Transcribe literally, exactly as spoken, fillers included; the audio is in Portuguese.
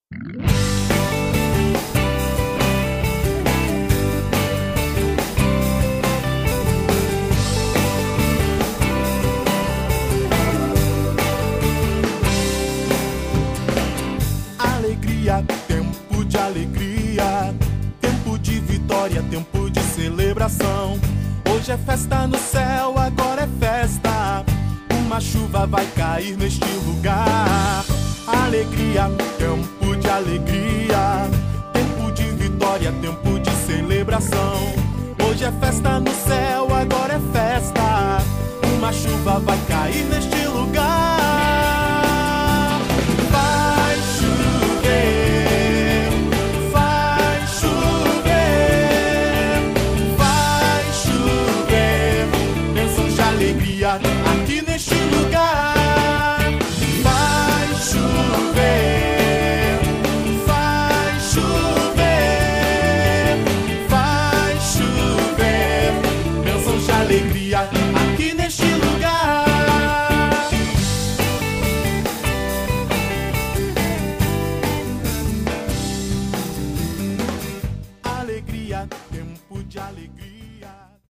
Alegria, tempo de alegria, tempo de vitória, tempo de celebração. Hoje é festa no céu, agora é festa. Uma chuva vai cair neste lugar. Alegria, tempo de alegria, tempo de vitória, tempo de celebração. Hoje é festa no céu, agora é festa. Uma chuva vai cair neste